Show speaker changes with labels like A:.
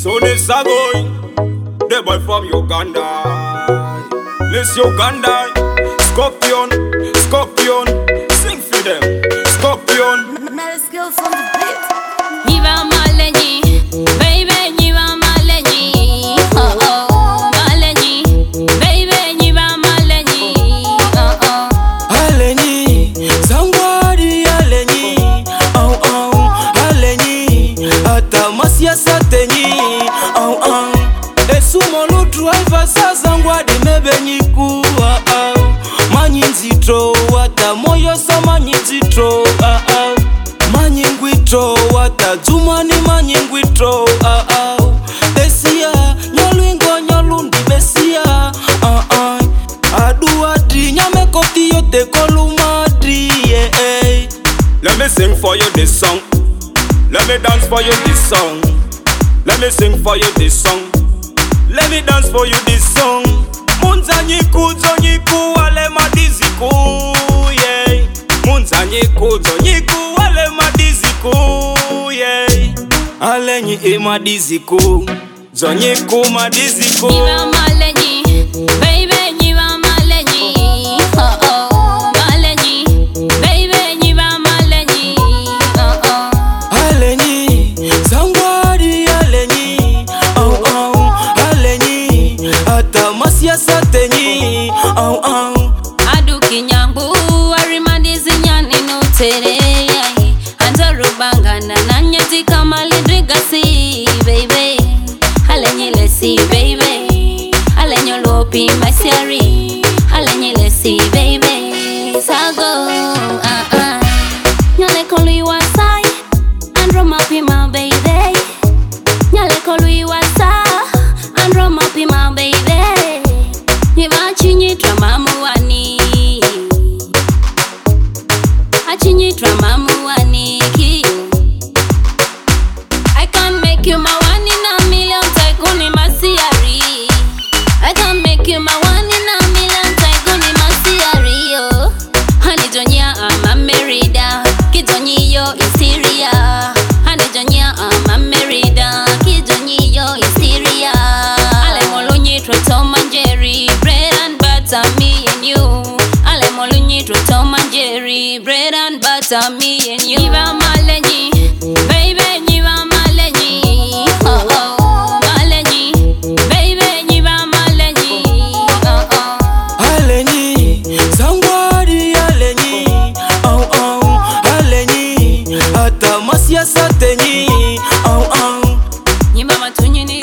A: So this a going, the boy from Uganda. Miss Uganda, Scorpion, Scorpion, sing for them, Scorpion.
B: Mad skills on the beat.
C: Niva Maleni, baby, Niva Maleni. Oh oh, Maleni, baby, Niva Maleni. Oh oh,
D: Aleni, Zangwadi Aleni. Oh oh, Aleni, Atamasia Sateni. Oh oh, Esumolu driver sa Zangwadi mebenyiku. Oh oh, Manyinzitro, Atamoyo sa Manyinzitro. Oh oh, Manyingwitro, Atazumani Manyingwitro. Oh oh, Besia, Nyolwingo Nyolundi Besia. Oh oh, Aduadri Nyamekoti yote kolumadri. Yeah.
A: Let me sing for you this song. Let me dance for you this song. Let me sing for you this song. Let me dance for you this song. Munzanyiku zonyiku wale madiziku, yeah. Munzanyiku zonyiku wale madiziku, yeah.
D: Aleni emadiziku,
A: Zonyiku madiziku.
C: Niva Maleni, baby, Niva Maleni. Oh oh, Maleni, baby, Niva Maleni. Oh oh,
D: Aleni, Zangwadi Aleni. Oh oh, Aleni, Atamasia Sateni. Oh oh,
C: Aduki nyambu, arimadizi nyani nutere. Anzarubangana nanyeti kamalidrigasi, baby. Alenye lesi, baby. Alenye lopi, my seri. Alenye lesi, baby. Sago, Nyale kolui wasai, andro mapi my baby. Nyale kolui wasa, andro mapi my baby. Nivachi tramamu wani, achinyi tramamu wani. I can make you my one in a million, taikuni masiari. I can make you my one in a million, taikuni masiari. Oh, honey Jonia, I'm a merida. Kidoni yo in Syria. Honey Jonia, I'm a merida. Kidoni yo in Syria. Ale molunyi tro Tom and Jerry, bread and butter, me and you. Ale molunyi tro Tom and Jerry, bread and butter, me and you. Niva Maleni, baby, Niva Maleni. Oh oh, Maleni, baby, Niva Maleni. Oh oh,
D: Aleni, Zangwadi Aleni. Oh oh, Aleni, Atamasia Sateni. Oh oh,
C: Niva Matunyini